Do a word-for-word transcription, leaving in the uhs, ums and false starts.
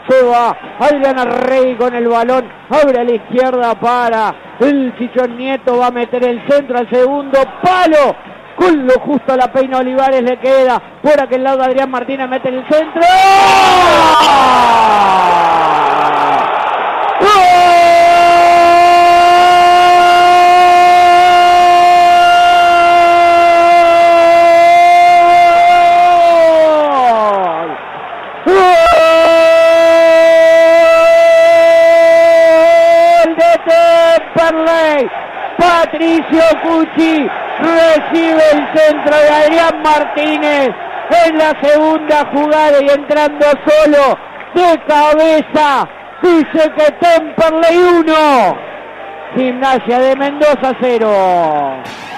Se va Adrián Arregui con el balón. Abre a la izquierda para el Chichón Nieto. Va a meter el centro al segundo palo. Con lo justo a la Peina Olivares le queda. Por aquel lado Adrián Martínez mete el centro. ¡Gol! Temperley. Patricio Cucci recibe el centro de Adrián Martínez en la segunda jugada y entrando solo de cabeza. Dice que Temperley uno, Gimnasia de Mendoza cero.